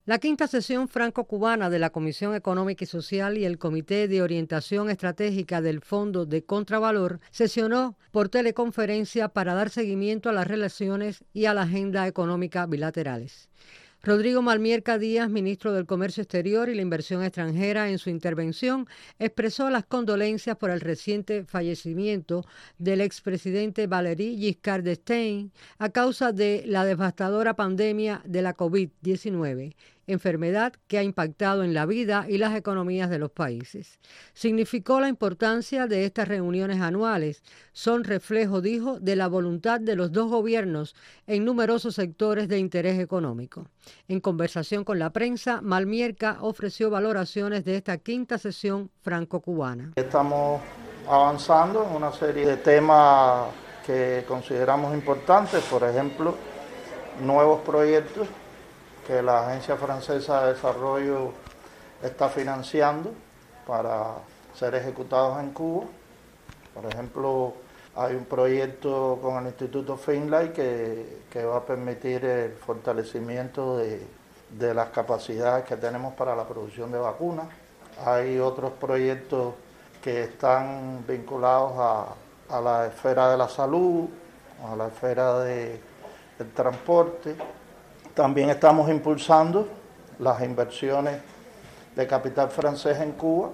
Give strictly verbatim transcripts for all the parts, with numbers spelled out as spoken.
La quinta sesión franco-cubana de la Comisión Económica y Social y el Comité de Orientación Estratégica del Fondo de Contravalor sesionó por teleconferencia para dar seguimiento a las relaciones y a la agenda económica bilaterales. Rodrigo Malmierca Díaz, ministro del Comercio Exterior y la Inversión Extranjera, en su intervención expresó las condolencias por el reciente fallecimiento del expresidente Valéry Giscard d'Estaing a causa de la devastadora pandemia de la COVID diecinueve, enfermedad que ha impactado en la vida y las economías de los países. Significó la importancia de estas reuniones anuales. Son reflejo, dijo, de la voluntad de los dos gobiernos en numerosos sectores de interés económico. En conversación con la prensa, Malmierca ofreció valoraciones de esta quinta sesión franco-cubana. Estamos avanzando en una serie de temas que consideramos importantes, por ejemplo, nuevos proyectos que la Agencia Francesa de Desarrollo está financiando para ser ejecutados en Cuba. Por ejemplo, hay un proyecto con el Instituto Finlay que, que va a permitir el fortalecimiento de, de las capacidades que tenemos para la producción de vacunas. Hay otros proyectos que están vinculados a, a la esfera de la salud, a la esfera de, del transporte. También estamos impulsando las inversiones de capital francés en Cuba.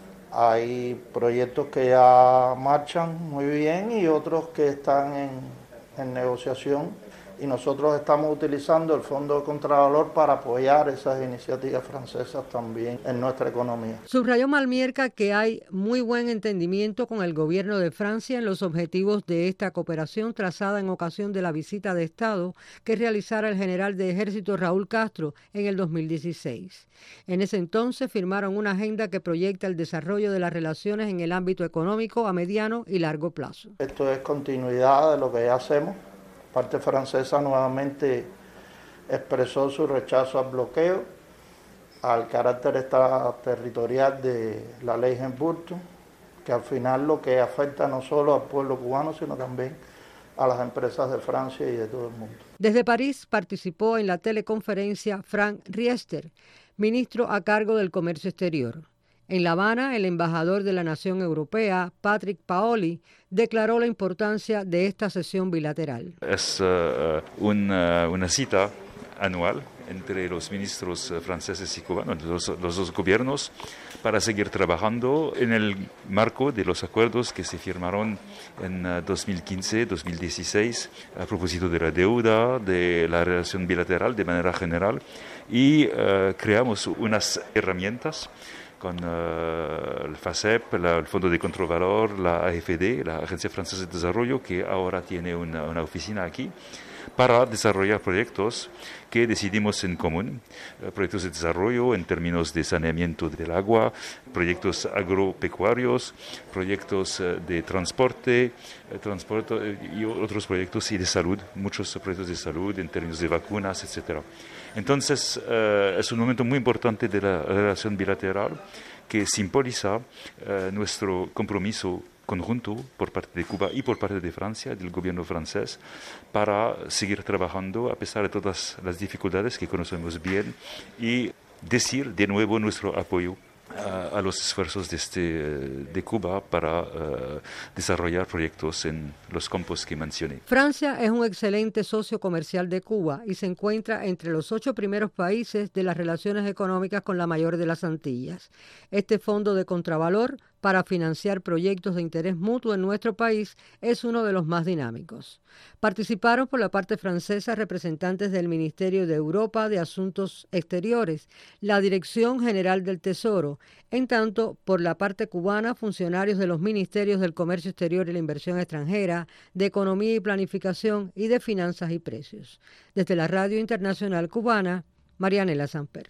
Hay proyectos que ya marchan muy bien y otros que están en, en negociación, y nosotros estamos utilizando el Fondo de Contravalor para apoyar esas iniciativas francesas también en nuestra economía. Subrayó Malmierca que hay muy buen entendimiento con el gobierno de Francia en los objetivos de esta cooperación trazada en ocasión de la visita de Estado que realizara el general de ejército Raúl Castro en el dos mil dieciséis. En ese entonces firmaron una agenda que proyecta el desarrollo de las relaciones en el ámbito económico a mediano y largo plazo. Esto es continuidad de lo que ya hacemos. La parte francesa nuevamente expresó su rechazo al bloqueo, al carácter extraterritorial de la ley Hart-Burton, que al final lo que afecta no solo al pueblo cubano, sino también a las empresas de Francia y de todo el mundo. Desde París participó en la teleconferencia Frank Riester, ministro a cargo del Comercio Exterior. En La Habana, el embajador de la Nación Europea, Patrick Paoli, declaró la importancia de esta sesión bilateral. Es uh, una, una cita anual entre los ministros franceses y cubanos, los, los dos gobiernos, para seguir trabajando en el marco de los acuerdos que se firmaron en dos mil quince dos mil dieciséis a propósito de la deuda, de la relación bilateral de manera general, y uh, creamos unas herramientas con uh, el FACEP, la, el Fondo de Contravalor, la A F D, la Agencia Francesa de Desarrollo, que ahora tiene una, una oficina aquí, para desarrollar proyectos que decidimos en común, uh, proyectos de desarrollo en términos de saneamiento del agua, proyectos agropecuarios, proyectos uh, de transporte, uh, transporte uh, y otros proyectos y de salud, muchos proyectos de salud en términos de vacunas, etcétera. Entonces, uh, es un momento muy importante de la relación bilateral que simboliza uh, nuestro compromiso conjunto por parte de Cuba y por parte de Francia, del gobierno francés, para seguir trabajando a pesar de todas las dificultades que conocemos bien y decir de nuevo nuestro apoyo a, a los esfuerzos de, este, de Cuba para uh, desarrollar proyectos en los campos que mencioné. Francia es un excelente socio comercial de Cuba y se encuentra entre los ocho primeros países de las relaciones económicas con la mayor de las Antillas. Este fondo de contravalor para financiar proyectos de interés mutuo en nuestro país es uno de los más dinámicos. Participaron por la parte francesa representantes del Ministerio de Europa de Asuntos Exteriores, la Dirección General del Tesoro, en tanto por la parte cubana funcionarios de los Ministerios del Comercio Exterior y la Inversión Extranjera, de Economía y Planificación y de Finanzas y Precios. Desde la Radio Internacional Cubana, Marianela Samper.